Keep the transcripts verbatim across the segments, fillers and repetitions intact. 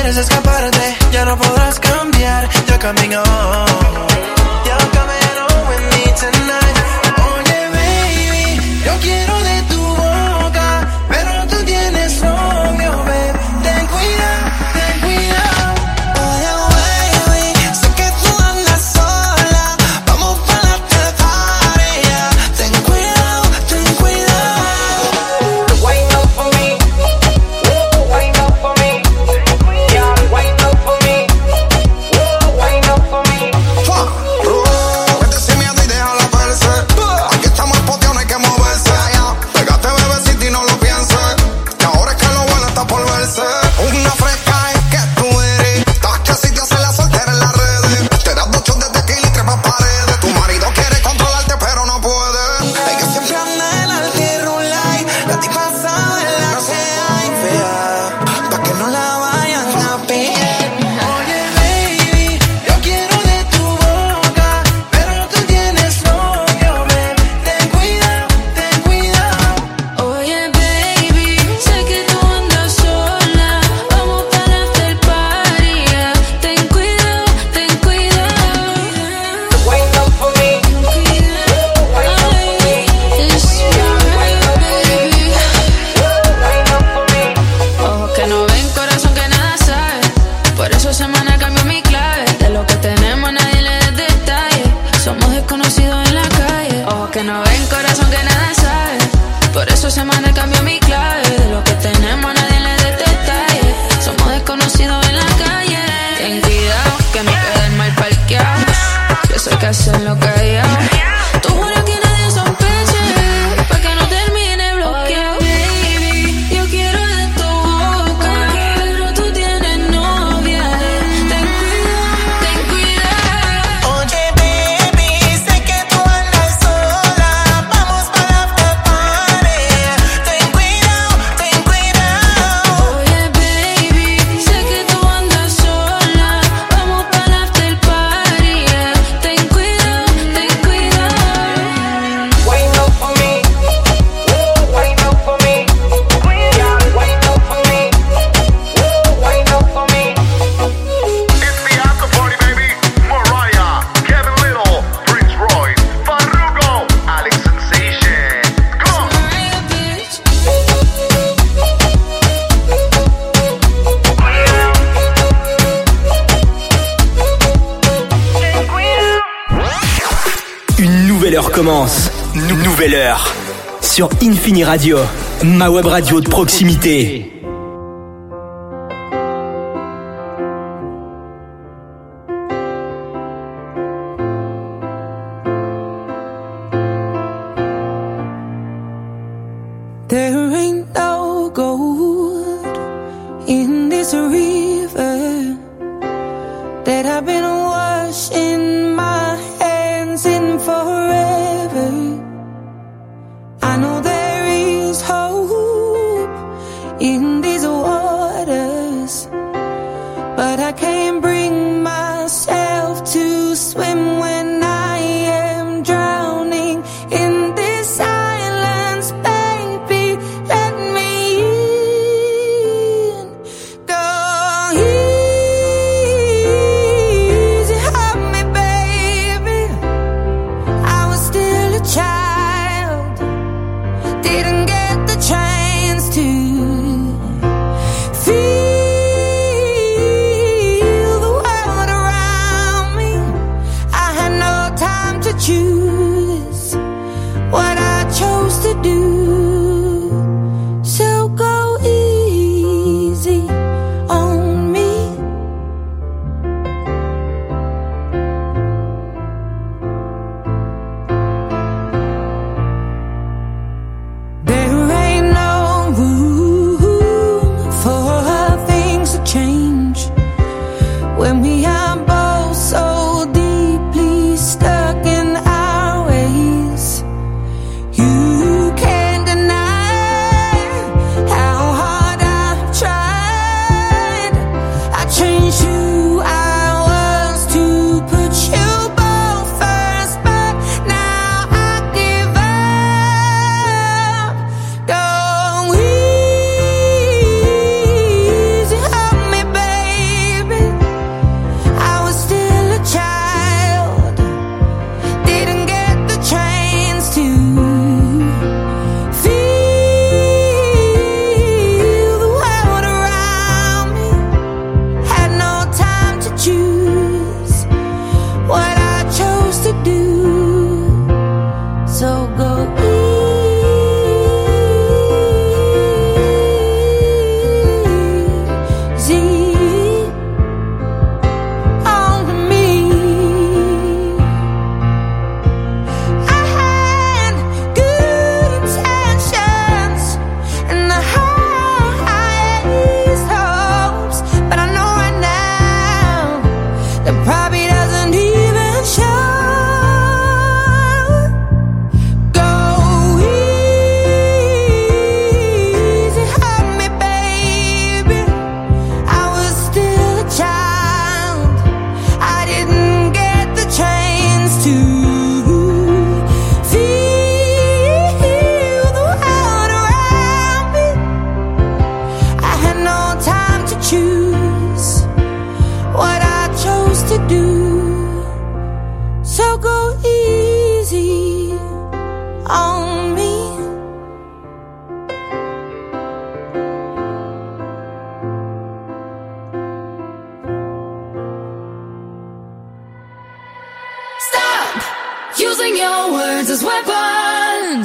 quieres escaparte, ya no podrás cambiar. You're coming home. You're coming home with me tonight. Oye, baby, yo quiero de tu boca, pero tú tienes novio, babe. Ten cuidado, ten cuidado. Oye, baby, sé que tú andas sola, vamos para la party, yeah. Ten cuidado, ten cuidado. Wind up for me, wind up for me, yeah, wind up for me, wind up for me. Vete sin miedo y déjala verse. Aquí estamos espoteados, no hay que moverse. Pégate, bebecito, y no lo pienses, que ahora es que lo bueno está por verse. Una fresca es que tú eres. Estás que si te hace la soltera en las redes. Te das dos shots de tequila y trepas paredes. Tu marido quiere controlarte pero no puede. Es que siempre anda en alti rulay, la tipa sabe la que hay fea, pa' que no la vayan a pillar. Oye, baby, yo quiero de tu boca, pero tú tienes novio, babe. Ten cuidado, ten cuidado. Oye, baby, sé que tú andas sola, vamos para el after party, yeah. Ten cuidado, ten cuidado. Wind up for me, wind up for me, It's wind up for me, wind up for me. ojos que no ven, corazón que nada sabe. Por eso semana cambió mi clave. De lo que tenemos nadie le da detalle. Somos desconocidos en la calle. Ojos que no ven, corazón que nada sabe. Por eso semana cambió mi clave. De lo que tenemos nadie le da detalle. Somos desconocidos en la calle. Ten cuidado que me quedan mal parqueados. Yo sé que hacerlo callado. Tú juras que nadie sospeche, pa' que no termine bloqueado. Baby, yo quiero de tu boca, pero tú tienes novia. Ten cuidado, ten cuidado. Oye, baby, sé que tú andas sola, vamos para la after party, yeah. Ten cuidado, ten cuidado. Oye, baby, sé que tú andas sola, vamos para el after party, yeah. Ten cuidado, ten cuidado. Wind up for me, wind up for me, yeah, wind up for me, wind up for me. It's the after party, baby. Mariah, Kevin Little, Prince Royce, Farruko, Alex Sensation. Come on. Mariah, bitch. Une nouvelle heure commence. Nou- Nouvelle heure. Sur Infini Radio, ma web radio de proximité. There ain't no gold in this river that I've been washing my hands in forever. I know there is hope in these waters, but I can't bring myself to swim when I am drowning in this silence. Baby, let me in. Go easy on me, baby. I was still a child, didn't get the chance to feel the on me. Stop using your words as weapons.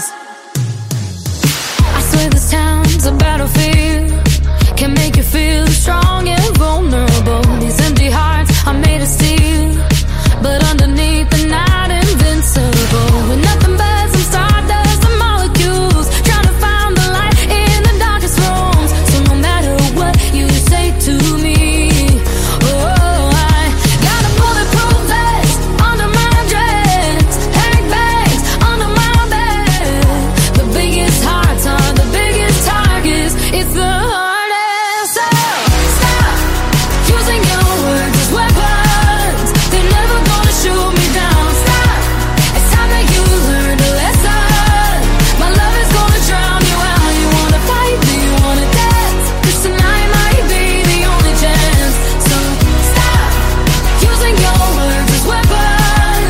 I swear this town's a battlefield. Can make you feel strong and vulnerable. These empty hearts are made of steel, but underneath the night invincible. With nothing but some stardust and molecules, trying to find the light in the darkest rooms. So no matter what you say to me, oh, I got a bulletproof vest under my dress, handbags under my bed. The biggest hearts are the biggest targets. It's the hardest. So stop using your words as weapons. They're never gonna shoot me down. Stop. It's time that you learn a lesson. My love is gonna drown you out. You wanna fight? Do you wanna dance? 'Cause tonight might be the only chance. So stop using your words as weapons.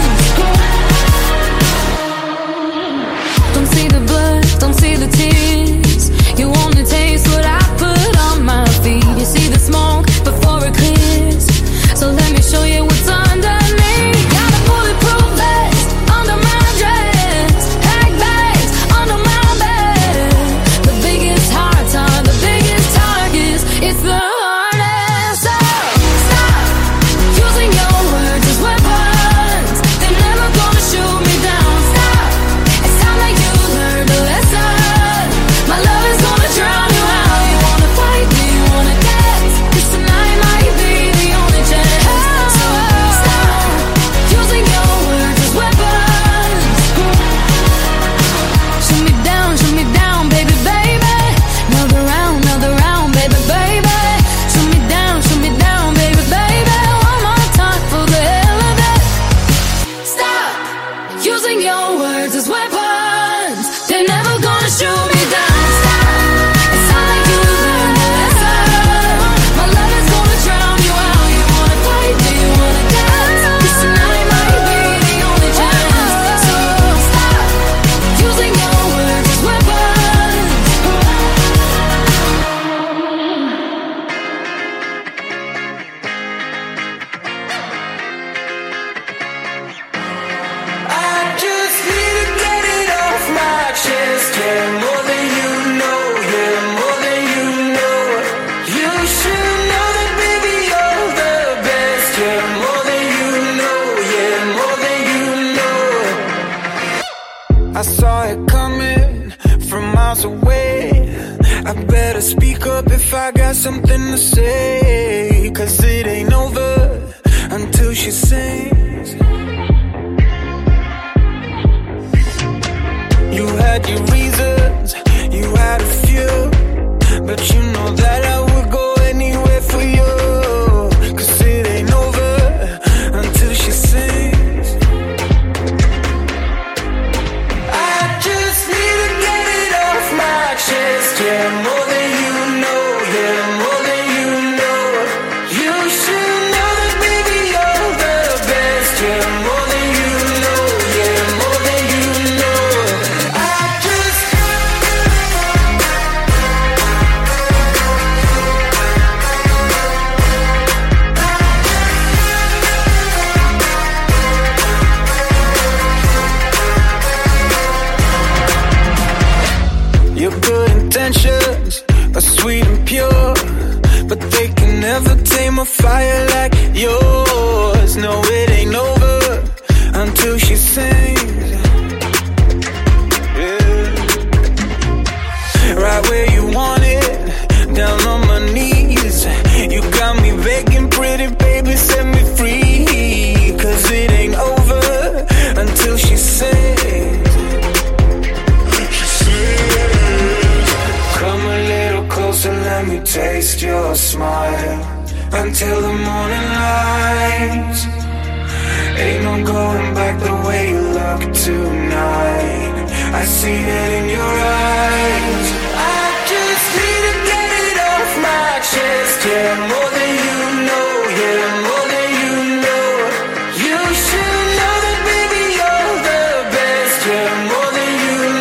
Don't see the blood, don't see the tears. You only taste what I put on my feet. You see the smoke before it clears. So let me show you what's underneath. Got a bulletproof vest under my dress, handbags under my bed. The biggest hearts are the biggest targets. It's the hardest. So stop using your words as weapons. They're never gonna shoot me down. Stop. It's time that you learn a lesson. My love is gonna drown you out. You wanna fight? Do you wanna dance? 'Cause tonight might be the only chance. So stop using your words as weapons. Shoot me down, shoot me down, baby, baby. Another round, another round, baby, baby. Shoot me down, shoot me down, baby, baby. One more time for the hell of it. Stop using your words as weapons. They're never gonna shoot me down. Stop. It's time that you learn a lesson. My love is gonna drown you out. You wanna fight? Do you wanna dance? 'Cause tonight might be the only chance. So stop using your words as weapons. I just need to get it off my chest. Yeah, more than you know. Yeah, more than you know. You should know that, baby, you're the best. Yeah, more than you know. Yeah, more than you know. I saw it coming from miles away. I better speak up if I got something to say. 'Cause it ain't over until she sings. You had your reasons, you had a few, but you know that I would go anywhere for you. 'Cause it ain't over until she sings. I just need to get it off my chest. Yeah, more than you know. Yeah, more than you know. You should know that, baby, you're the best. Yeah, more than you know. Yeah, more than you know. I just your good intentions are sweet and pure, but they can never tame a fire like yours. No, it ain't over until she sings. Yeah. Right where you want it, down on my knees. You got me begging, pretty baby, set me free. 'Cause it ain't over until she sings. Come a little closer, let me taste your smile. Until the morning light. Ain't no going back the way you look tonight. I see it in your eyes. I just need to get it off my chest. Yeah, more than you know. Yeah, more than you know. You should know that, baby, you're the best. Yeah, more than you know.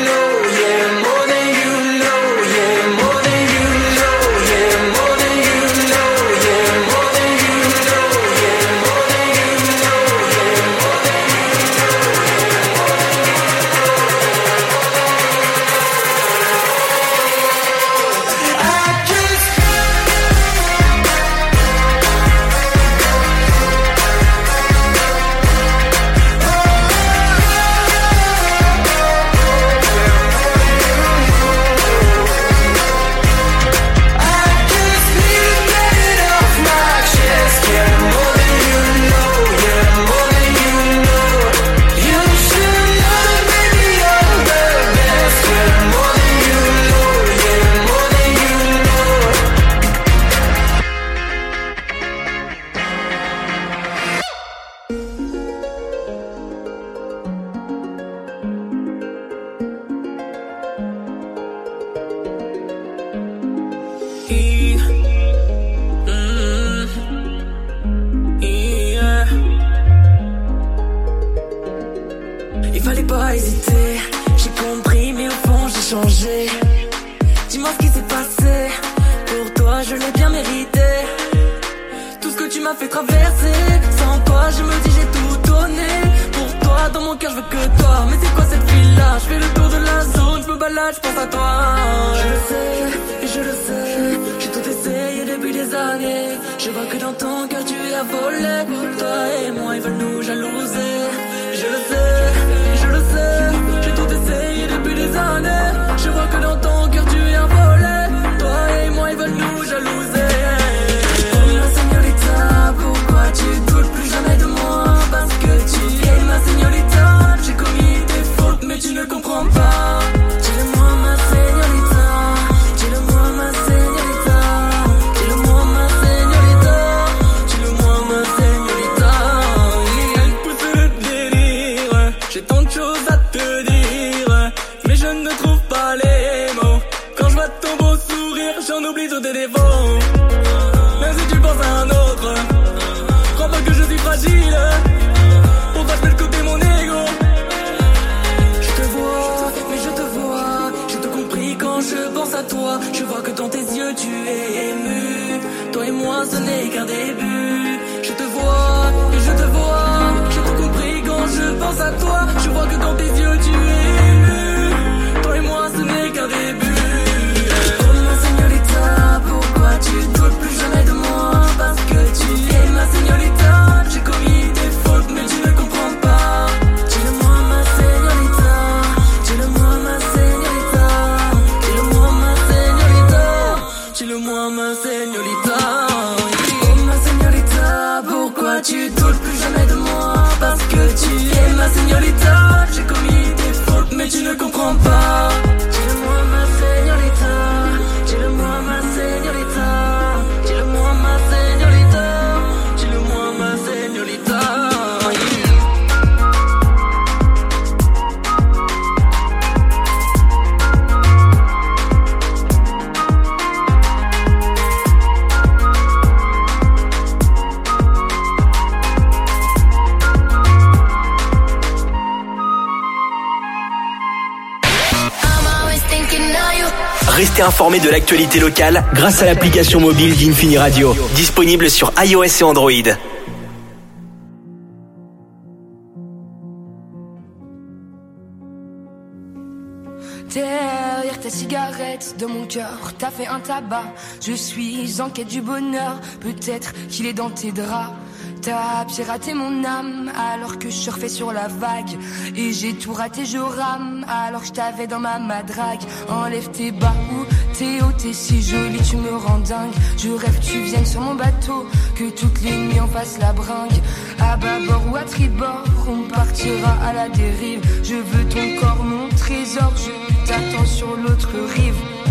m'a fait traverser. Sans toi je me dis j'ai tout donné. Pour toi dans mon cœur je veux que toi. Mais c'est quoi cette fille là? Je fais le tour de la zone, je me balade, je pense à toi. Je le sais, et je le sais, j'ai tout essayé depuis des années. Je vois que dans ton cœur tu as volé. Toi et moi ils veulent nous jalouser. Je le sais, et je le sais, j'ai tout essayé depuis des années. Je vois que dans ton cœur tu as volé. Toi et moi ils veulent nous jalouser. Oh ma señorita, pourquoi tu doutes plus jamais de moi? Parce que tu es ma señorita. J'ai commis des fautes mais tu ne comprends pas. Dis-le-moi ma señorita, dis-le-moi ma señorita, dis-le-moi ma señorita, dis-le-moi ma señorita. Il pousse le délire, j'ai tant de choses à te dire, mais je ne trouve pas les mots. Quand je vois ton beau sourire, j'en oublie tous tes défauts. Même si tu penses à un autre, crois pas que je suis fragile. Pour pas te côté mon ego. Je te vois, mais je te vois. J'ai tout compris quand je pense à toi. Je vois que dans tes yeux tu es ému. Toi et moi ce n'est qu'un début. Je te vois, et je te vois. J'ai tout compris quand je pense à toi. Je vois que dans tes yeux tu es ému. Toi et moi ce n'est qu'un début. Oh ma señorita, pourquoi tu doutes plus jamais de moi? Parce que tu es ma señorita. J'ai commis des fautes mais tu ne comprends pas. Dis-le-moi ma señorita, dis-le-moi ma señorita, dis-le-moi ma señorita, dis-le-moi ma señorita. Oh ma señorita, pourquoi tu doutes plus jamais de moi? Parce que tu es ma señorita. J'ai commis des fautes mais tu ne comprends pas. Dis-le-moi ma señorita, dis-le-moi ma señorita, dis-le-moi ma señorita, dis-le-moi ma señorita. Restez informés de l'actualité locale grâce à l'application mobile d'Infini Radio, disponible sur iOS et Android. Derrière ta cigarette, de mon cœur, t'as fait un tabac. Je suis en quête du bonheur, peut-être qu'il est dans tes draps. T'as piraté mon âme alors que je surfais sur la vague. Et j'ai tout raté, je rame alors que je t'avais dans ma madrague. Enlève tes bas ou t'es haut, t'es si jolie, tu me rends dingue. Je rêve que tu viennes sur mon bateau, que toutes les nuits on fasse la bringue. À bâbord ou à tribord, on partira à la dérive. Je veux ton corps, mon trésor, je t'attends sur l'autre rive.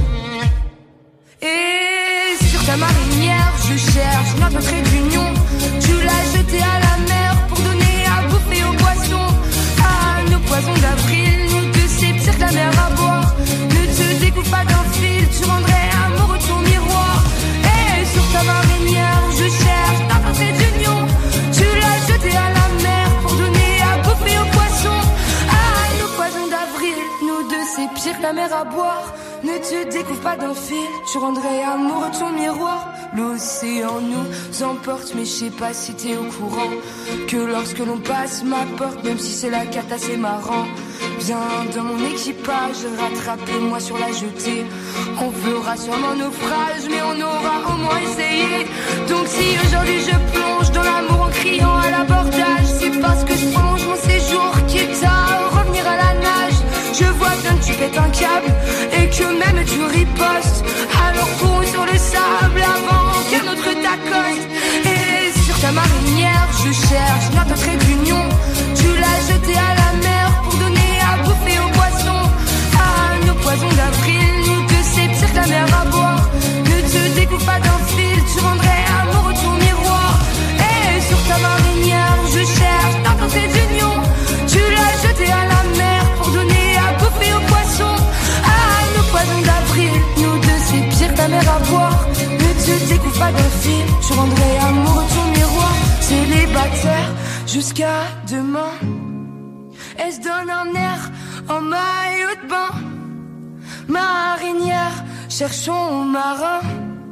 Et sur ta marinière, je cherche notre trait d'union. Tu l'as jeté à la mer pour donner à bouffer aux poissons. À nos poisons d'avril, nous deux c'est pire que la mer à boire. Ne te découpe pas d'un fil, tu rendrais amoureux ton miroir. Et sur ta marinière, je cherche notre trait d'union. Tu l'as jeté à la mer pour donner à bouffer aux poissons. À nos poisons d'avril, nous deux c'est pire que la mer à boire. Ne te découvre pas d'un fil, tu rendrais amoureux ton miroir. L'océan nous emporte, mais je sais pas si t'es au courant que lorsque l'on passe ma porte, même si c'est la cata, c'est marrant. Viens dans mon équipage, rattrape-moi sur la jetée. On fera sûrement naufrage, mais on aura au moins essayé. Donc si aujourd'hui je plonge dans l'amour en criant à l'abordage, c'est parce que je prolonge mon séjour, quitte à revenir à la nage. Je vois bien que tu pètes un câble et que même tu ripostes. Alors cours sur le sable avant qu'un autre t'accoste. Et sur ta marinière, je cherche notre trait d'union. Tu l'as jeté à la mer pour donner à bouffer aux poissons. À nos poisons d'avril, nous deux c'est pire que la mer à boire. Ne te découpe pas d'un fil, tu rendrais amoureux ton miroir. Et sur ta marinière, je cherche notre trait d'union. Tu l'as jeté à la mer pour donner à bouffer aux poissons. À nos poisons d'avril, nous deux c'est pire que la mer à boire. Ne te découvre pas d'un fil, tu rendrais amoureux ton miroir. Célibataire jusqu'à demain, elle se donne un air en maillot de bain. Marinière, cherchons marin.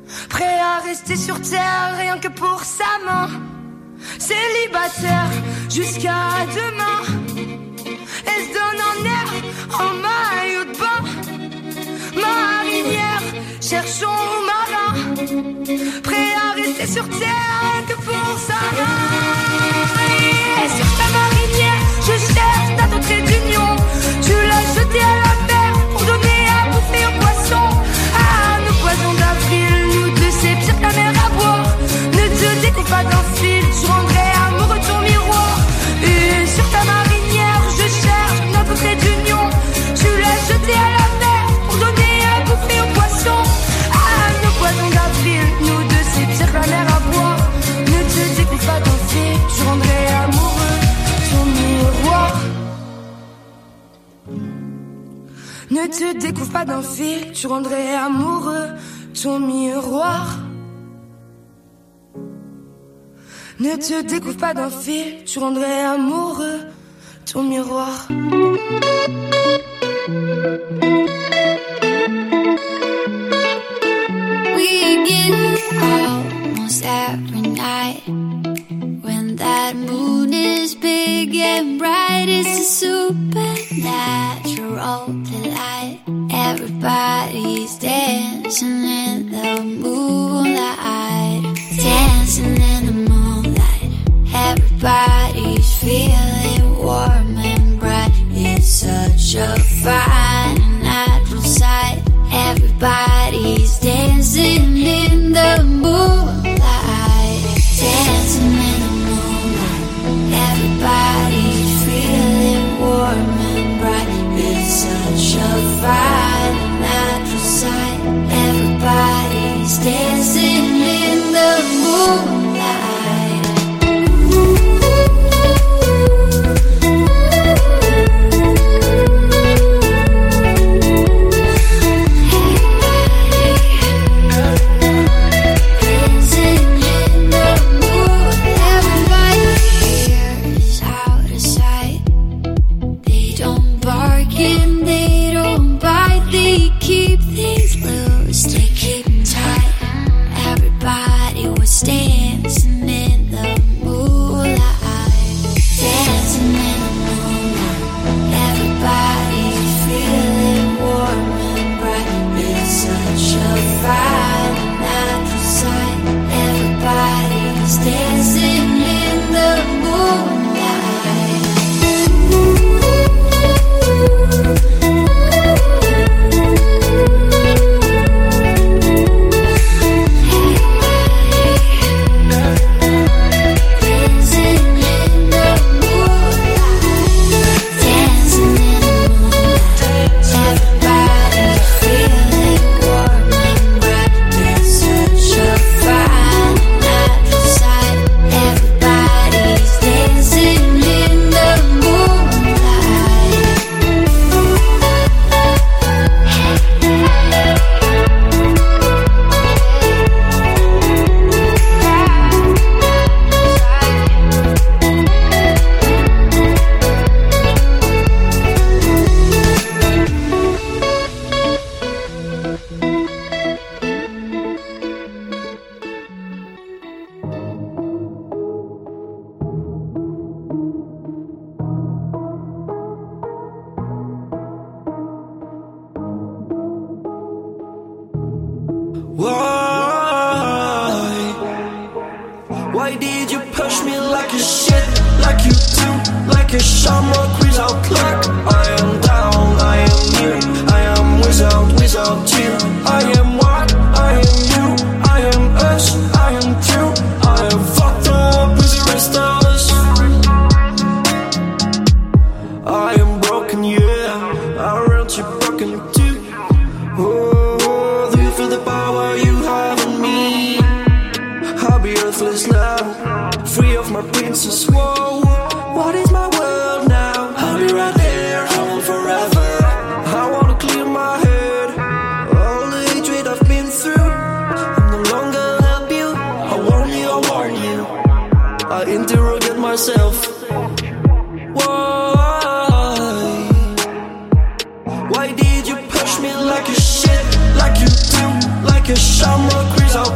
prêt à rester sur terre rien que pour sa main. Célibataire jusqu'à demain. Elle se donne en air, en maillot de bain. Marinière, cherchons marin, prêt à rester sur terre rien que pour sa main. Et sur ta marinière, je cherche ta trait d'union. Tu l'as jeté à la mer pour donner à bouffer aux poissons. Ah, nos poissons d'avril, nous deux c'est pire que la mer à boire. Ne te découpe pas d'un fil, tu rendrais amoureux ton miroir. Et sur ta marinière, je cherche notre trait d'union. Tu l'as jeté à la mer pour donner à bouffer aux poissons. Ah, nos poissons d'avril, nous deux c'est pire que la mer à boire. Ne te découpe pas d'un fil, tu rendrais amoureux ton miroir. Ne te découvre pas d'un fil, tu rendrais amoureux ton miroir. Ne te découvre pas d'un fil, tu rendrais amoureux ton miroir. We get almost every night when that moon is big and bright. It's a supernatural delight. Everybody's dancing in the moonlight, dancing in the moonlight. Everybody's feeling warm and bright. It's such a fine and natural sight. Everybody's dancing in the moonlight, dancing in the moonlight. Everybody's feeling warm and bright. It's such a fine and natural sight. Everybody's dancing in the moonlight. Dancing in the moonlight, dancing in the moonlight. Everybody's feeling warm and bright. It's such a fine and natural sight. Everybody's dancing in the moonlight. Why did you push me like a shit, like you do, like a shamrock without luck? I am down, I am new, I am without, without you. I am what, I am you, I am us, I am true. I am fucked up with the rest of us. I am broken, yeah, I want you broken too. Oh, do you feel the power you have on me? I'll be earthless now, free of my princess. Whoa, what is my world now? I'll be right there, I want forever. I wanna clear my head, all the hatred I've been through. I'm no longer help you, I warn you, I warn you. I interrogate myself. Why? Why did you push me like a shit, like you do, like a shamrock without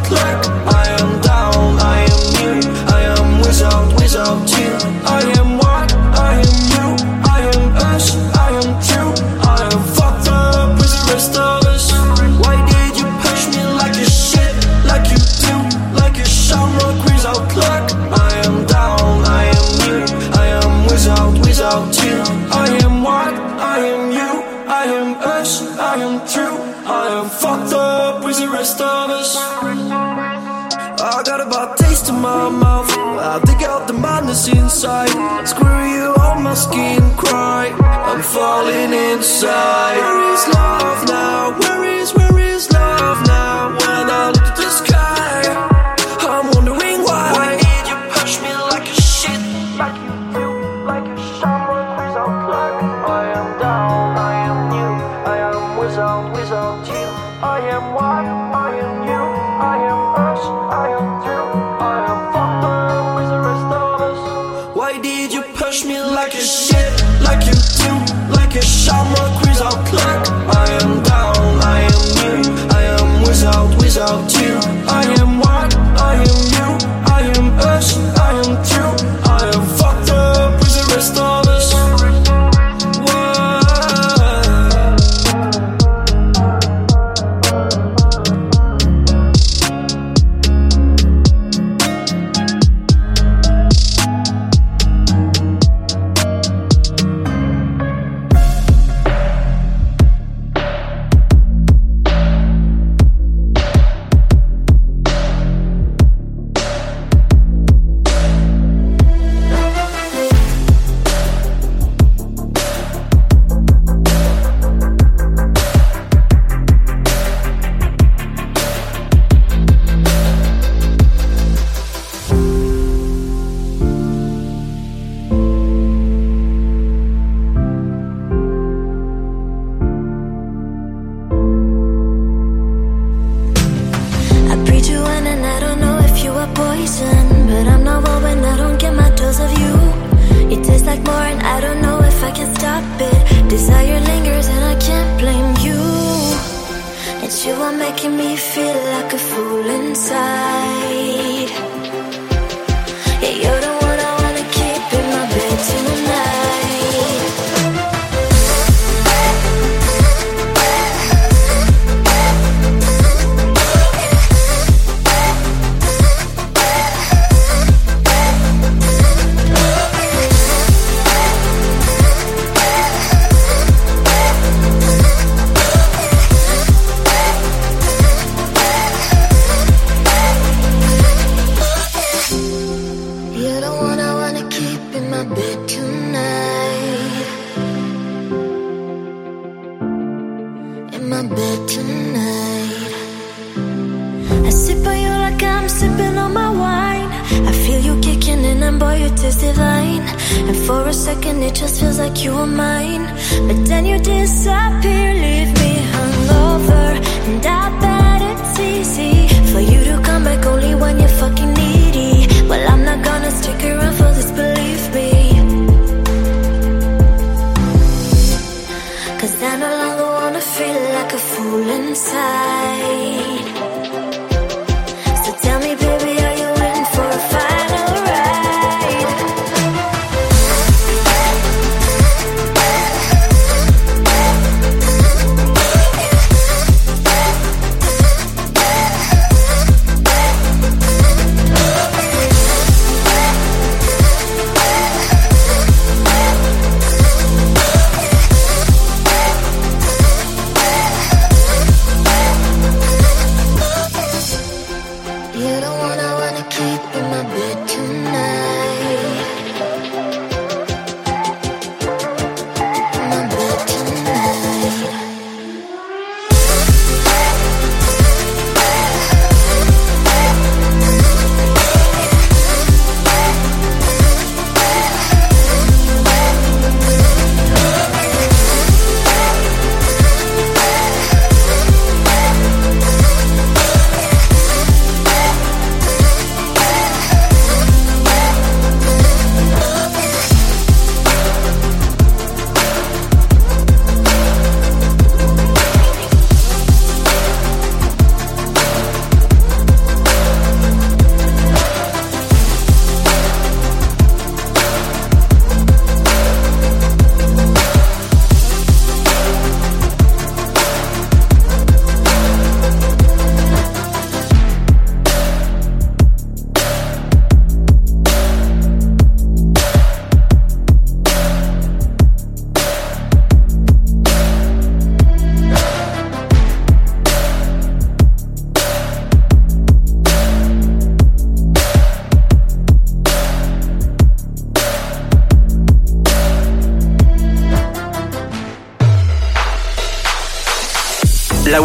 I got a bad taste in my mouth. I dig out the madness inside. Screw you on my skin, cry. I'm falling inside. Where is love now? Where is, where is love now? When I look at the sky, I'm wondering why. Why did you push me like a shit? Like you do, like a shaman without luck. I am down, I am new. I am without, without you. I am what? I am you. I am us. I am through. I am fucked up with the rest of us. Why did you push me like a shit? Like you do, like a shaman without luck. I am down, I am new. I am without, without you. I am what? I am you. I am us. I am true. I am fucked up with the rest of us.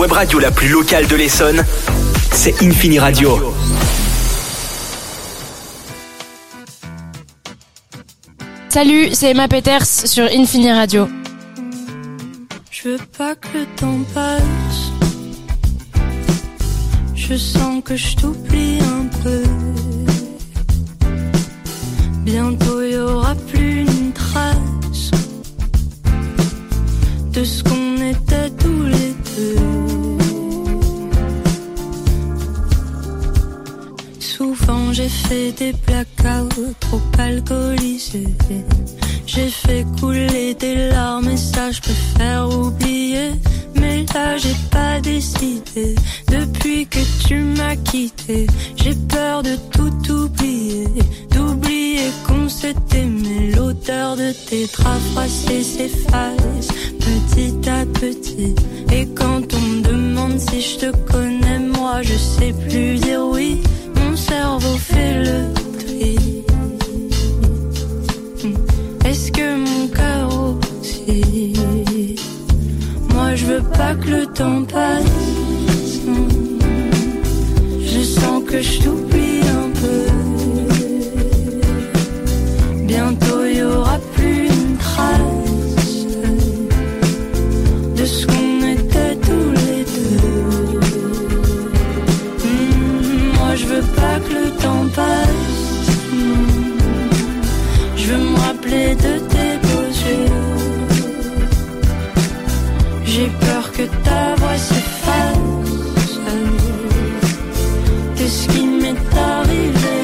web radio la plus locale de l'Essonne, c'est Infini Radio. Salut, c'est Emma Peters sur Infini Radio. Je veux pas que le temps passe. Je sens que je t'oublie un peu. Bientôt y aura plus une trace de ce qu'on était tous les deux. Souvent j'ai fait des blackouts trop alcoolisés. J'ai fait couler des larmes et ça je préfère oublier. Mais là j'ai pas décidé. Depuis que tu m'as quitté, j'ai peur de tout oublier. D'oublier qu'on s'est aimé. L'odeur de tes draps froissés s'efface petit à petit. Et quand on me demande si je te connais, moi je sais plus dire oui. Mon cerveau fait le tri. Est-ce que mon cœur aussi? Moi je veux pas que le temps passe. Je sens que je t'oublie un peu. Bientôt y aura plus une trace de ce qu'on était tous les deux. Mmh, moi je veux pas que le temps passe. Mmh, je veux me rappeler de tes beaux yeux. J'ai peur que ta voix s'efface. Qu'est-ce qui m'est arrivé?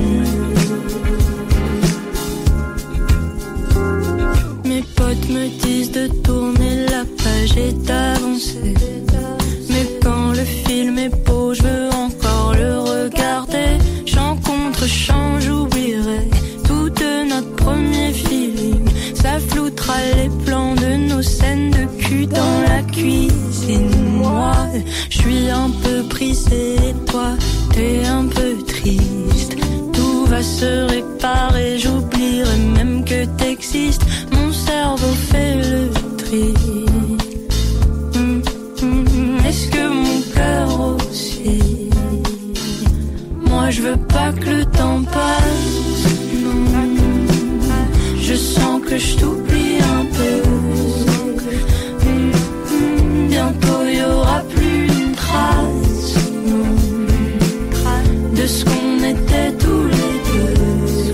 Mes potes me disent de tourner la page et d'avancer. Mais quand le film est beau, je veux encore le regarder. Chant contre chant, j'oublierai tout de notre premier feeling. Ça floutera les plans de nos scènes de cul dans la cuisine. Moi, je suis un peu brisée et toi, t'es un peu triste. Tout va se réparer, j'oublierai même que t'existes. Mon cerveau fait le tri. Mmh, mmh, est-ce que mon cœur aussi? Moi je veux pas que le temps passe. Non, je sens que je t'oublie un peu. Mmh, mmh, bientôt y aura plus une trace, non, de ce qu'on était tous les deux.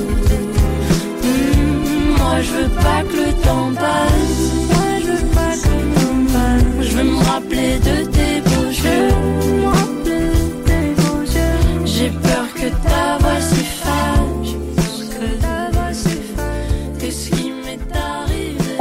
Mmh, moi je veux pas que le temps passe. Moi je veux pas que le temps passe. Je veux me rappeler de tes beaux yeux. J'ai peur que ta voix s'efface. Que ta voix s'efface. Qu'est-ce qui m'est arrivé?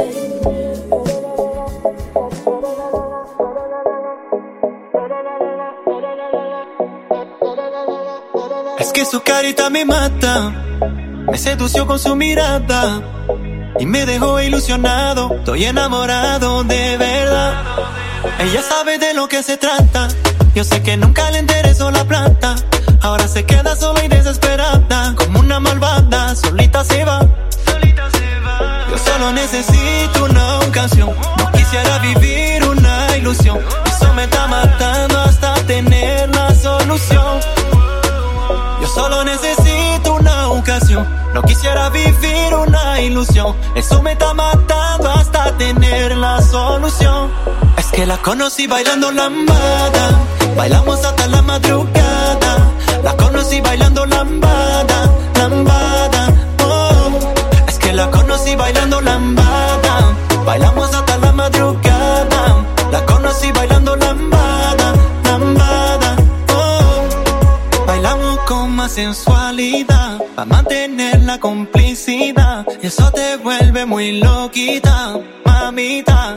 Es que su carita me mata, me sedució con su mirada y me dejó ilusionado. Estoy enamorado de verdad. Ella sabe de lo que se trata. Yo sé que nunca le interesó la plata. Ahora se queda sola y desesperada, como una malvada, solita se va. Yo solo necesito una ocasión. No quisiera vivir una ilusión. Eso me está matando hasta tener la solución. Yo solo necesito una ocasión. No quisiera vivir una ilusión. Eso me está matando hasta tener la solución. Es que la conocí bailando lambada. Bailamos hasta la madrugada. La conocí bailando lambada, lambada, oh. Es que la conocí bailando lambada. Bailamos hasta la madrugada. La conocí bailando lambada, lambada, oh. Bailamos con más sensualidad para mantener la complicidad. Eso te vuelve muy loquita, mamita.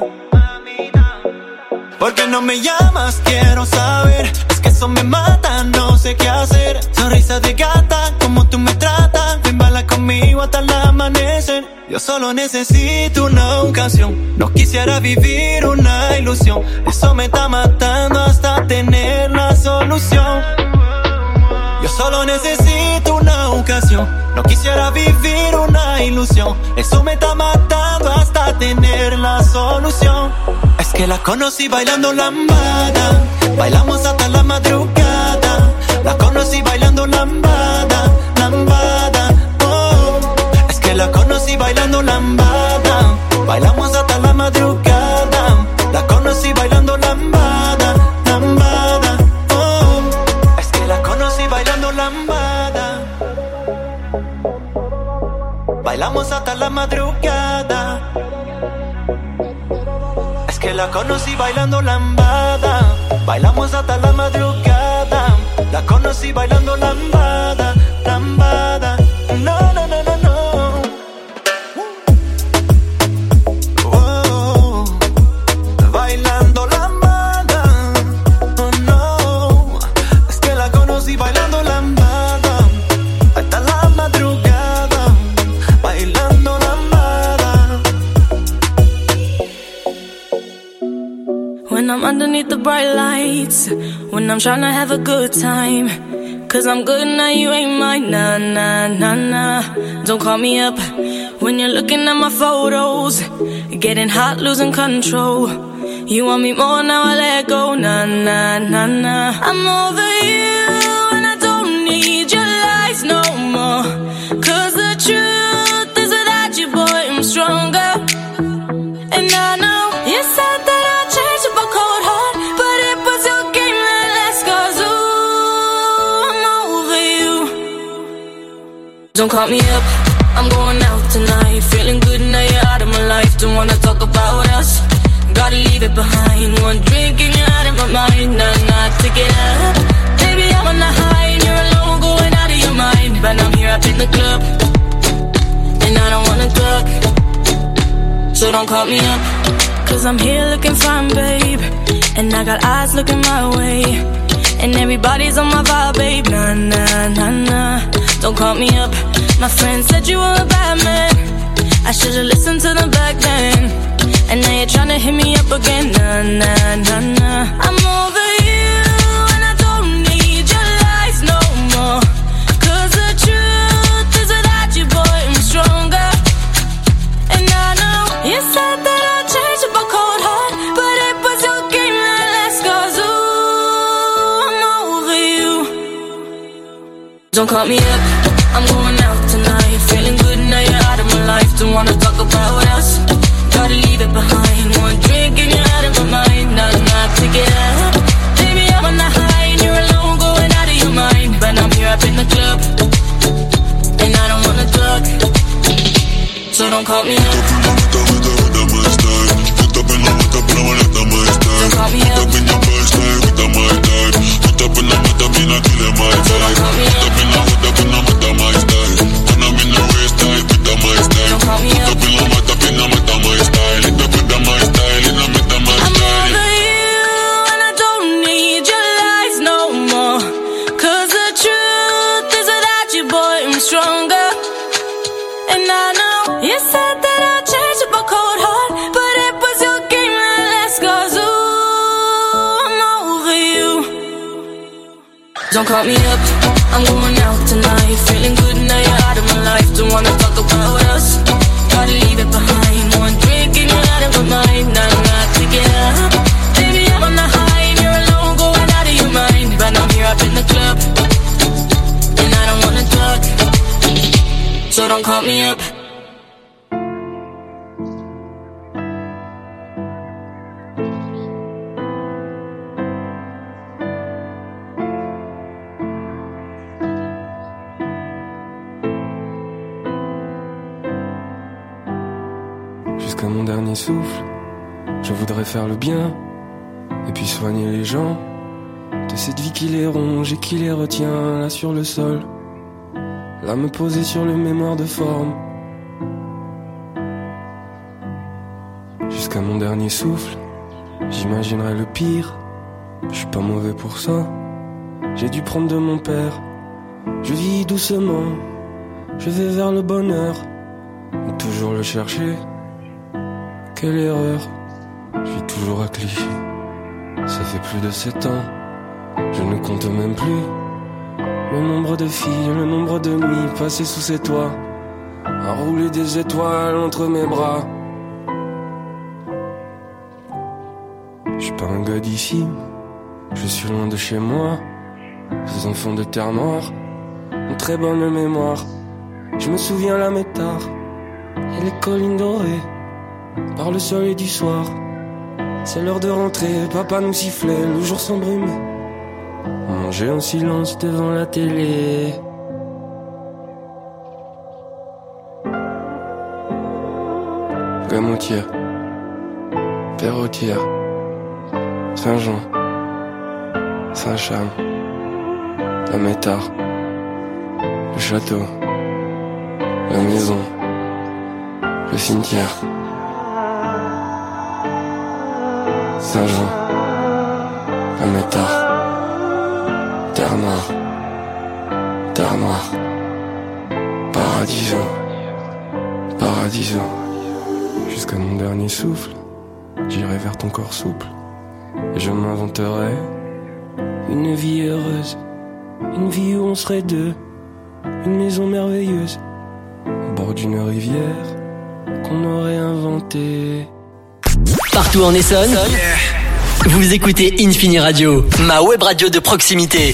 ¿Por qué no me llamas? Quiero saber. Es que eso me mata, no sé qué hacer. Sonrisa de gata, como tú me tratas. Ven, baila conmigo hasta el amanecer. Yo solo necesito una ocasión. No quisiera vivir una ilusión. Eso me está matando hasta tener la solución. Yo solo necesito una ocasión. No quisiera vivir una ilusión. Eso me está matando hasta tener la solución. Es que la conocí bailando lambada. Bailamos hasta la madrugada. La conocí bailando lambada, lambada. Oh, es que la conocí bailando lambada. Bailamos hasta la madrugada. La conocí bailando lambada, lambada. Oh, es que la conocí bailando lambada. Bailamos hasta la madrugada. Es que la conocí bailando lambada. Bailamos hasta la madrugada. La conocí bailando lambada, lambada. No, no, no, no, no. Oh, bailando lambada. Oh, no. Es que la conocí bailando lambada. Hasta la madrugada. Bailando lambada. When I'm underneath the bright lights, when I'm tryna have a good time, cause I'm good now, you ain't mine, nah, nah, nah, nah. Don't call me up when you're looking at my photos, getting hot, losing control. You want me more, now I let go, nah, nah, nah, nah. I'm over you and I don't need your lies no more, cause the truth is without you, boy, I'm stronger. And I know you said that I'd change up a cold heart, but it was your game that last, cause ooh, I'm over you. Don't call me up, I'm going out tonight, feeling good now you're out of my life. Don't wanna talk about us, gotta leave it behind. One drink and you're out of my mind, nah, nah, take it up. Baby, I'm on the high and you're alone, going out of your mind. But I'm here up in the club, and I don't wanna talk, so don't call me up. Cause I'm here looking fine, babe, and I got eyes looking my way, and everybody's on my vibe, babe. Nah, nah, nah, nah. Don't call me up. My friend said you were a bad man, I should've listened to them back then, and now you're tryna hit me up again. Nah, nah, nah, nah. I'm over you and I don't need your lies no more, cause the truth is without you, boy, I'm stronger. And I know you said that I'd change up a cold heart, but it was your game that last, cause ooh, I'm over you. Don't call me up, I'm going out tonight, feeling good now you're out of my life. Don't wanna talk about us, gotta leave it behind. One drink and you're out of my mind, nah, nah, take it up. Baby, I'm on the high and you're alone, going out of your mind. But I'm here up in the club, and I don't wanna talk, so don't call me up. Don't call me up. Don't call me up, I'm going out tonight, feeling good now you're out of my life. Don't wanna talk about us, gotta leave it behind. One drink and you're out of my mind, nah, nah, take it up. Baby, I'm on the high and you're alone, going out of your mind. But I'm here up in the club, and I don't wanna talk, so don't call me up. Jusqu'à mon dernier souffle, je voudrais faire le bien, et puis soigner les gens de cette vie qui les ronge et qui les retient là sur le sol. Là me poser sur le mémoire de forme. Jusqu'à mon dernier souffle, j'imaginerai le pire. Je suis pas mauvais pour ça, j'ai dû prendre de mon père. Je vis doucement, je vais vers le bonheur, mais toujours le chercher. Quelle erreur, je vis toujours à Clichy. Ça fait plus de sept ans, je ne compte même plus le nombre de filles, le nombre de nuits passées sous ses toits, à rouler des étoiles entre mes bras. pas un gars d'ici, je suis loin de chez moi. Ces enfants de terre noire ont très bonne mémoire. Je me souviens la métard et les collines dorées par le soleil du soir. C'est l'heure de rentrer, papa nous sifflait, le jour s'embrumait. On mangeait en silence devant la télé. Gamoutière, Perrotière, Saint-Jean, Saint-Cham, la Métard, le château, la maison, le cimetière, Saint-Jean, la Métard, Terre Noire, Terre Noire, Paradiso, Paradiso. Jusqu'à mon dernier souffle, j'irai vers ton corps souple et je m'inventerai une vie heureuse, une vie où on serait deux, une maison merveilleuse au bord d'une rivière qu'on aurait inventée. Partout en Essonne, yeah. Vous écoutez Infini Radio, ma web radio de proximité.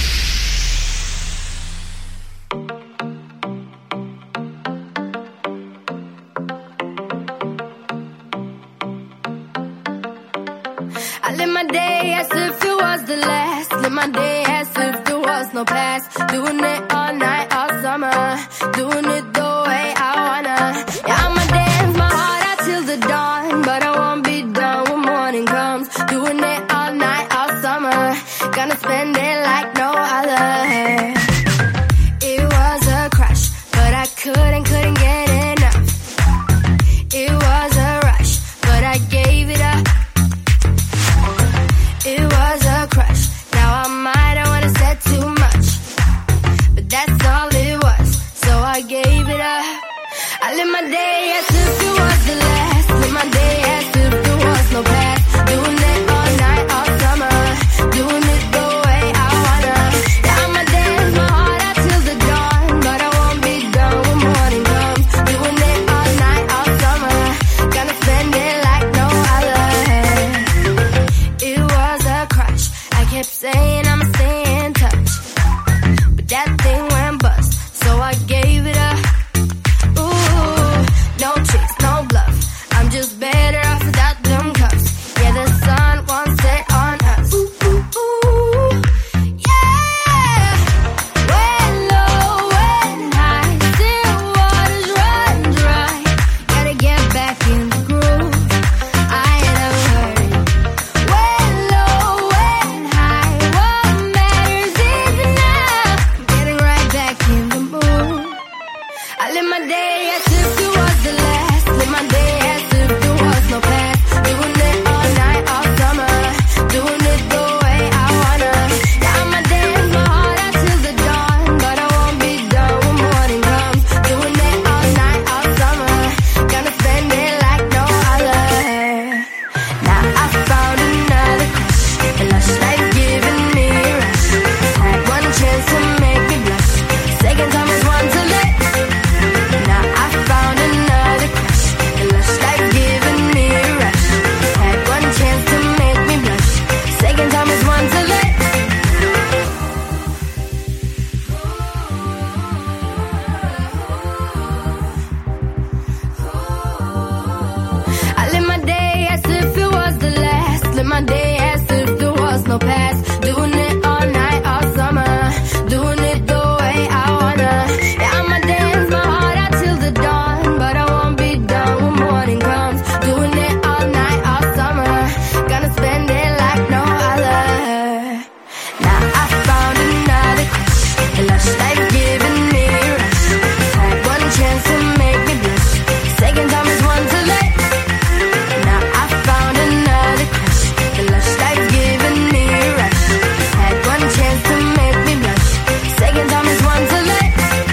I live my day as if it was the last. Live my day as if there was no past. Doing it all night, all summer. Doing it the way I wanna. Yeah, I'ma dance my heart out till the dawn, but I won't be done when morning comes. Doing it all night, all summer. Gonna spend it like no other. It was a crush, but I couldn't, couldn't get enough. It was a rush, but I gave it up. It was a crush. Now I might have wanna said too much, but that's all it was. So I gave it up. I live my day as if it was the last. Live my day as if there was no past. Doing it all night, all summer. Doing it the way I wanna. Yeah, I'ma dance my heart out till the dawn, but I won't be done when morning comes. Doing it all night, all summer. Gonna spend it like no other. It was a crush. I kept saying I'ma stay in touch, but that thing went bust, so I gave it up. Ooh, no tricks, no bluff. I'm just better off without them cuffs. Yeah, the sun won't set on us. Ooh, ooh, ooh, yeah. When low, when high, still waters run dry. Gotta get back in the groove. I ain't never heard it. When low, when high, what matters is now. Getting right back in the mood. I live my day as if it was the last. Live my day as if there was no past. Doing it all night, all summer. Doing it the way I wanna. Yeah, I'ma dance my heart out till the dawn, but I won't be done when morning comes. Doing it all night, all summer. Gonna spend it like no other. Now I found another crush, a lush life giving me a rush. Had one chance to make me blush. Second time was one to let. Now I found another crush, a lush life giving me a rush. Had one chance to make me blush. Second time was one to let. I live my day as if it was the last. Live my day as if there was no past. Doing it all night, all summer. Doing it the way I wanna. Yeah, I'ma dance my heart out till the dawn, but I won't be done when morning comes. Doing it all night, all summer. Gonna spend it like no other. Now I found another crush, a lush life giving me a rush. Had one chance to make me blush. Second time is one to let. Now I found another crush, a lush life giving me a rush. Had one chance to make me blush. Second time is one to let.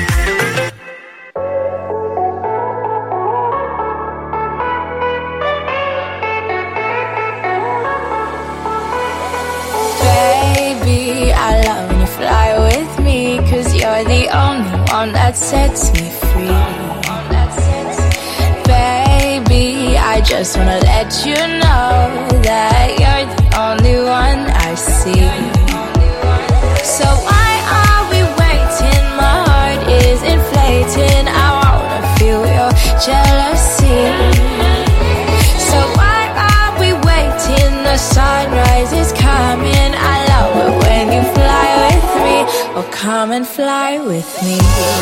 Baby, I love when you fly with me, 'cause you're the only one that sets me free. Baby, I just wanna let you know that you're the only one I see. So why are we waiting? My heart is inflating. I wanna feel your jealousy. So why are we waiting? The sunrise is coming. I love it when you fly with me. Oh, come and fly with me.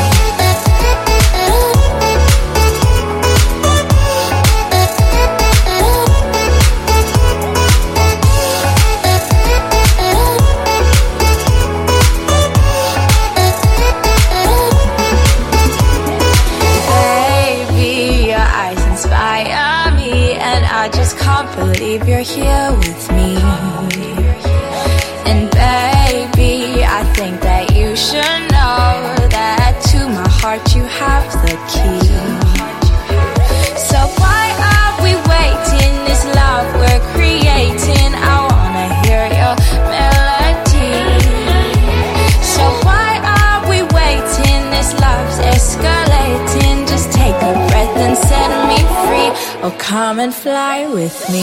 I just can't believe you're here with me. And baby, I think that you should know that to my heart you have the key. So why are we waiting? This love we're creating, I wanna hear your melody. So why are we waiting? This love's escalating. Just take a breath and set me free. Oh, come and fly with me.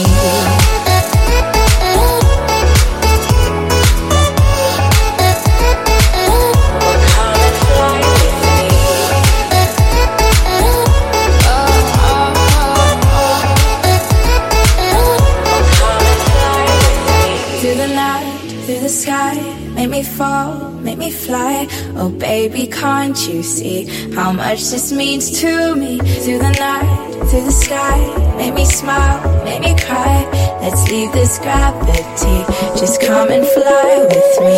Through the sky, make me fall, make me fly. Oh baby, can't you see how much this means to me? Through the night, through the sky, make me smile, make me cry. Let's leave this gravity, just come and fly with me.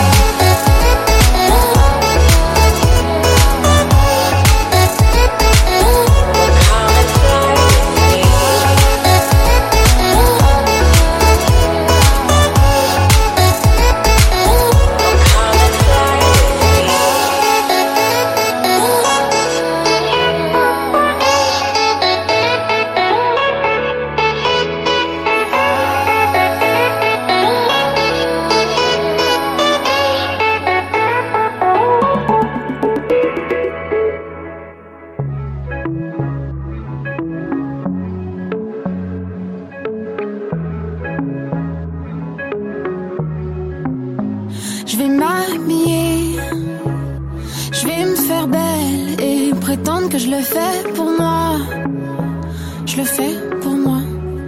Que je le fais pour moi, je le fais pour moi.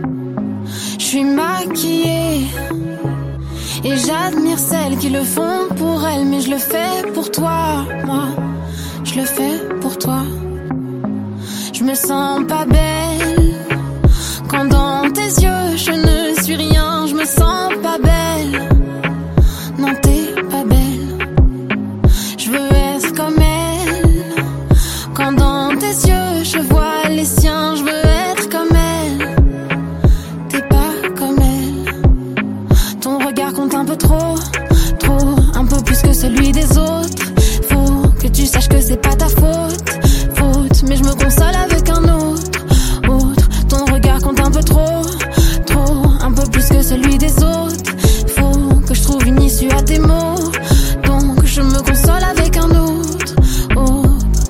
Je suis maquillée et j'admire celles qui le font pour elles, mais je le fais pour toi, moi, je le fais pour toi. Je me sens pas belle quand dans tes yeux je ne suis rien, je me sens pas belle. Non, t'es pas belle. Je veux être comme elle. Quand dans tes yeux je vois les siens, je veux être comme elle. T'es pas comme elle. Ton regard compte un peu trop, trop, un peu plus que celui des autres. Faut que tu saches que c'est pas ta faute, faute, mais je me console avec un autre, autre. Ton regard compte un peu trop, trop, un peu plus que celui des autres. Faut que je trouve une issue à tes mots, donc je me console avec un autre, autre.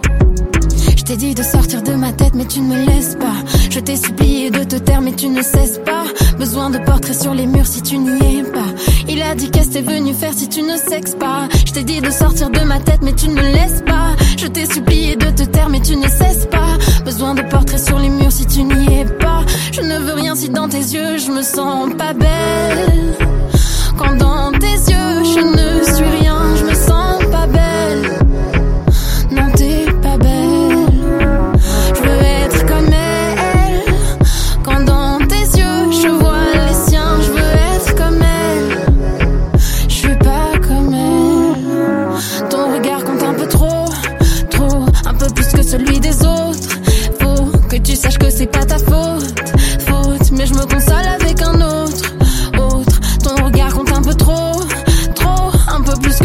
Je t'ai dit de sortir de ma tête mais tu ne me laisses pas. Je t'ai supplié de te taire mais tu ne cesses pas. Besoin de portraits sur les murs si tu n'y es pas. Il a dit qu'est-ce que t'es venu faire si tu ne sexes pas. Je t'ai dit de sortir de ma tête mais tu ne me laisses pas. Je t'ai supplié de te taire mais tu ne cesses pas. Besoin de portraits sur les murs si tu n'y es pas. Je ne veux rien si dans tes yeux je me sens pas belle. Quand dans tes yeux je ne suis rien, je me sens pas belle. Non, t'es pas belle. Je veux être comme elle. Quand dans tes yeux je vois les siens, je veux être comme elle. Je suis pas comme elle. Ton regard compte un peu trop, trop, un peu plus que celui des autres. Faut que tu saches que c'est pas ta faute, faute, mais je me console avec un autre, autre. Ton regard compte un peu trop, trop, un peu plus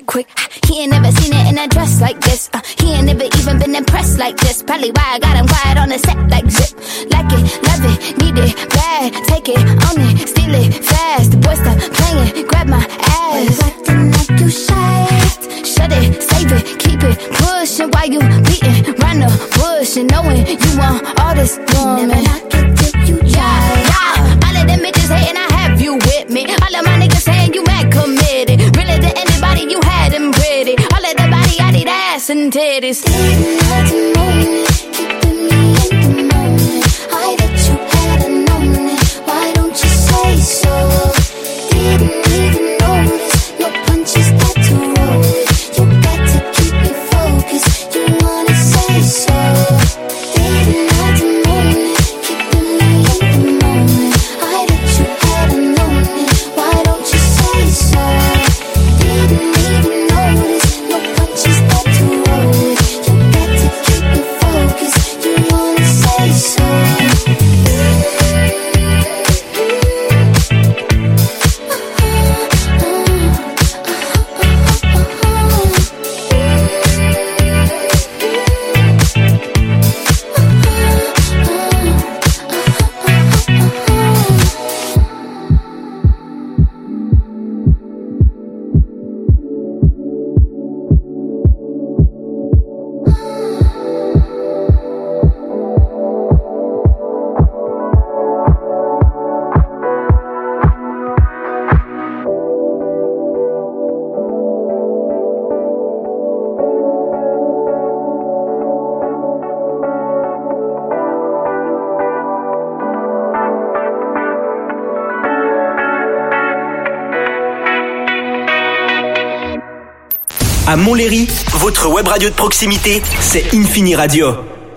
quick. He ain't never seen it in a dress like this. Uh, he ain't never even been impressed like this. Probably why I got him quiet on the set like zip. Like it, love it, need it, bad. Take it, own it, steal it, fast. The boy stop playing, grab my ass. Why you acting like you shy? Shut it, save it, keep it pushing while you beating round the bush and knowing you want all this woman. Never knock it till you try. Yeah, all of them bitches hating, I have you with me. All of my niggas saying you mad committed. Really to anybody, you had them pretty. All of the body, I need ass and titties. Didn't have to moan it, keeping me in the moment. I bet you had a known it. Why don't you say so? Didn't even notice your punches got to roll it. You got to keep me focused. You wanna say so? Didn't have to moan it, keeping me in the moment. I bet you had a known it. Why don't you say so? Didn't even notice your punches got to roll it. You got to keep me focused. You wanna say so? À Montlhéry, votre web radio de proximité, c'est Infini Radio.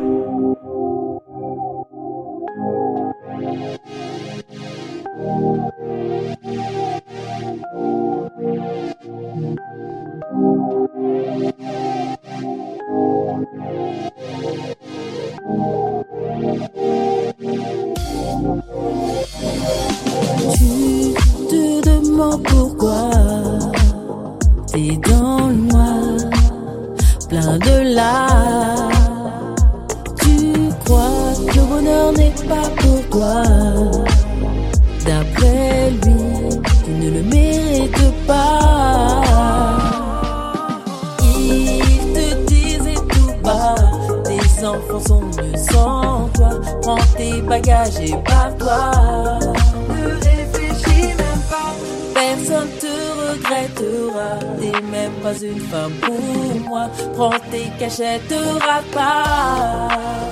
Tu te demandes pourquoi t'es dans le noir, plein de larmes. Tu crois que le bonheur n'est pas pour toi. D'après lui, tu ne le mérites pas. Il te disait tout bas, tes enfants sont mieux sans toi. Prends tes bagages et barre-toi. Ne réfléchis même pas, personne te regrettera. T'es même pas une femme pour moi. Prends tes cachettes, te rate pas.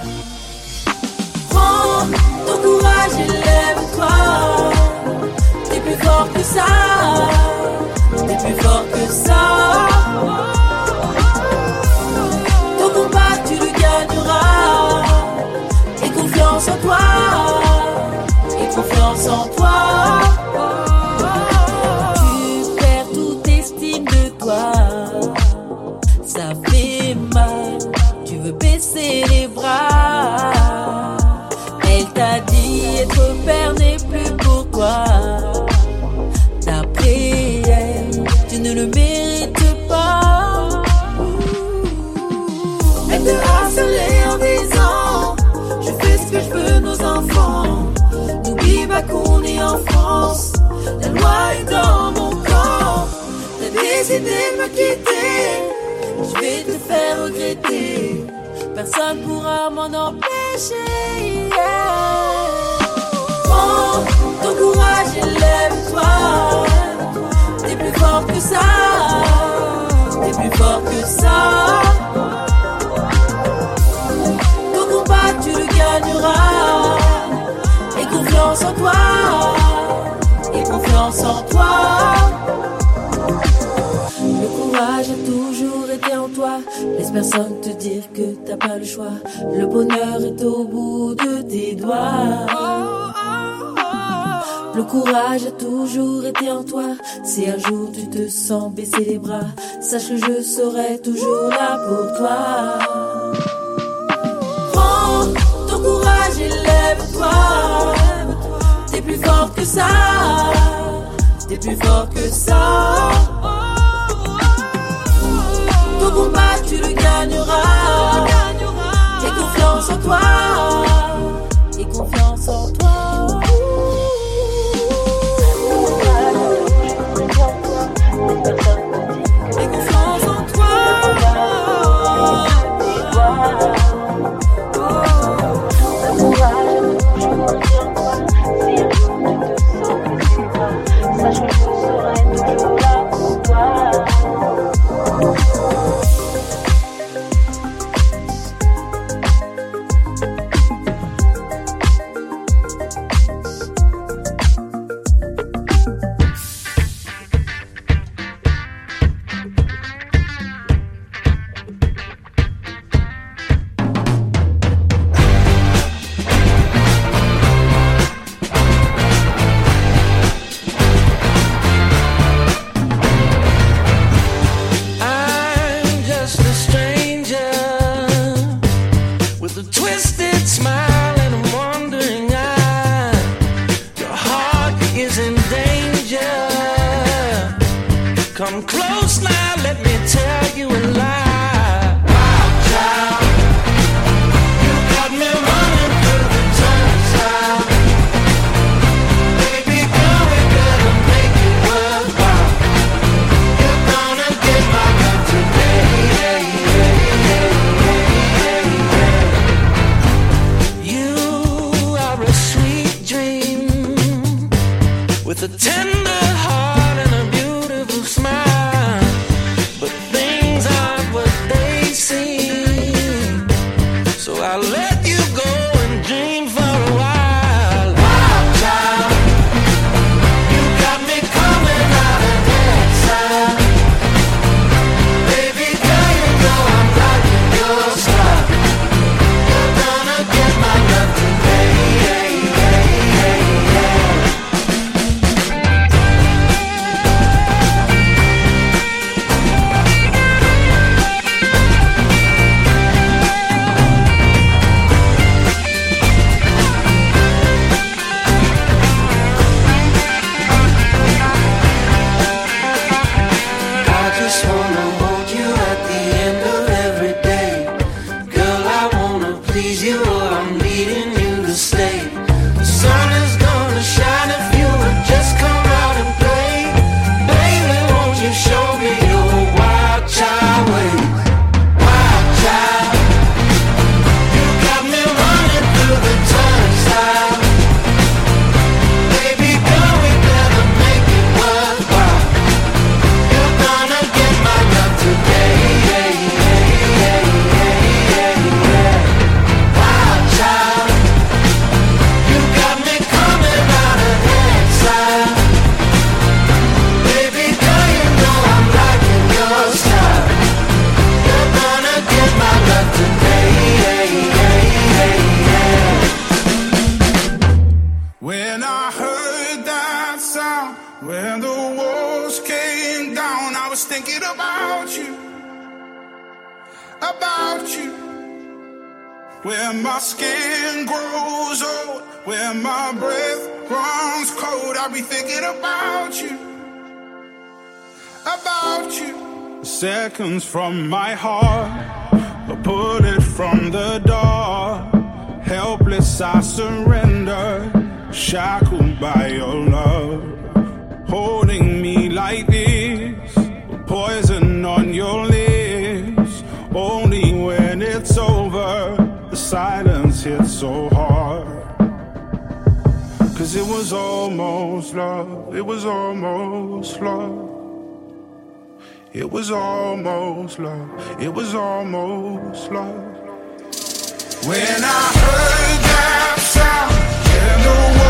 Prends ton courage et lève-toi. T'es plus fort que ça. T'es plus fort que ça. Ton combat tu le gagneras. Et confiance en toi. Et confiance en toi. Ça fait mal, tu veux baisser les bras. Elle t'a dit être père n'est plus pour toi. D'après elle, tu ne le mérites pas. Elle te harcelait en disant je fais ce que je veux nos enfants. N'oublie pas qu'on est en France. La loi est dans mon corps. T'as décidé de me quitter. Je vais te faire regretter. Personne pourra m'en empêcher. Yeah. Prends ton courage et lève-toi. T'es plus fort que ça. T'es plus fort que ça. Ton combat tu le gagneras. Et confiance en toi. Et confiance en toi. Le courage a toujours été en toi. Laisse personne te dire que t'as pas le choix. Le bonheur est au bout de tes doigts. Le courage a toujours été en toi. Si un jour tu te sens baisser les bras, sache que je serai toujours là pour toi. Prends ton courage et lève-toi. T'es plus fort que ça. T'es plus fort que ça. combat, tu le gagneras. Aie confiance en toi. Aie confiance en toi. Aie confiance en toi. Sache que je serai toujours là pour toi. Come close now, let me tell you a lie. Wow, child, you got me running through the turnstile. Baby girl, we better make it worthwhile. You're gonna get my love today. Yeah, yeah, yeah, yeah, yeah. You are a sweet dream with a tender heart and a beautiful smile, but things aren't what they seem. So I'll let you go and dream for a while. Wow, child, you got me coming out of exile. Baby girl, you know I'm liking your style. You're gonna get my love today. Yeah, yeah, yeah, yeah. I just wanna hold you at the end of every day. Girl, I wanna please you or I'm needing you to stay. The sun is gonna shine if you would just come out and play. Baby, won't you show me your wild child ways? Wild child, you got me running through the turnstile. Baby girl, we better make it worthwhile. You're gonna get my love today. Yeah, yeah, yeah, yeah, yeah, yeah. Wild child, you got me coming out of exile. Baby girl, you know I'm liking your style. You're gonna get my love today. Yeah, yeah, yeah, yeah. When I heard that sound, when the walls came down, I was thinking about you, about you. Where my skin grows old, where my breath runs cold, I'll be thinking about you, about you. Seconds from my heart, a bullet from the door. Helpless I surrender, shackled by your love. Holding me like this, poison on your lips. Only when it's over, the silence hits so hard. Cause it was almost love, it was almost love. It was almost love, it was almost love. When I heard that sound, and the